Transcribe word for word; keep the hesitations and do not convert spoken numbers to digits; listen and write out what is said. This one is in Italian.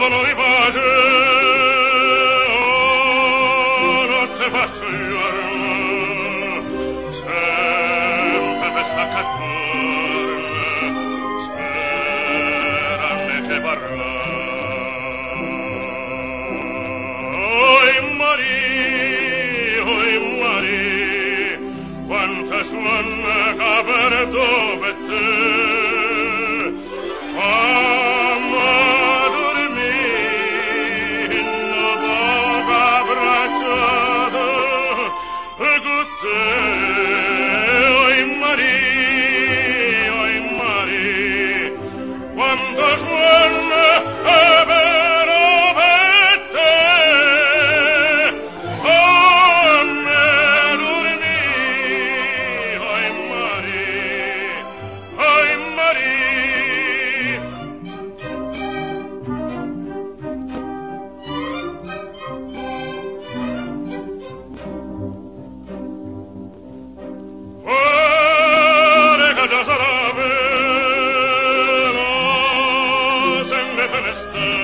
cantavano i pace, oh, notte faccio giorno, sempre festa che torna, speranne che parla. Oi Marie, oi Marie, quanta suona che per dove te, mamma dormi, in poca abbracciata, con te, oi Marie, oi Marie, quanta suona che per Fenester